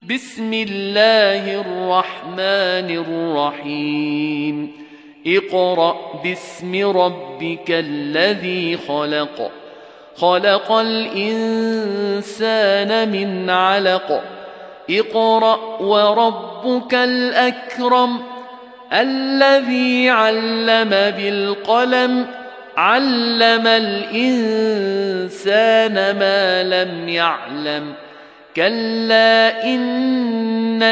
بسم الله الرحمن الرحيم اقرأ باسم ربك الذي خلق خلق الإنسان من علق اقرأ وربك الأكرم الذي علم بالقلم علم الإنسان ما لم يعلم كلا إن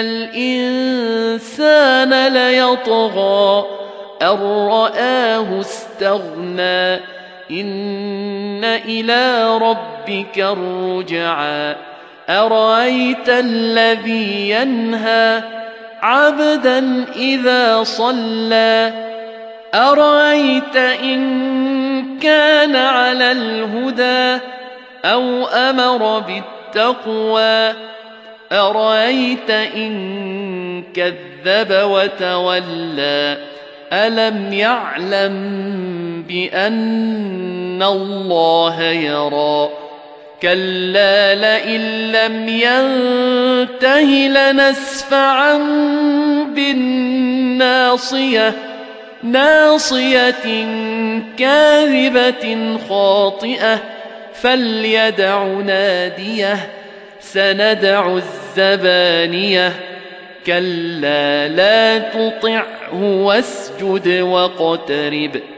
الإنسان ليطغى أن رآه استغنى إن إلى ربك الرجعى أرأيت الذي ينهى عبدا إذا صلى أرأيت إن كان على الهدى أو أمر بالتقوى أرأيت إن كذب وتولى ألم يعلم بأن الله يرى كلا لئن لم ينته لنسفعا بالناصية ناصية كاذبة خاطئة فليدع ناديه سندع الزبانية كلا لا تطعه واسجد واقترب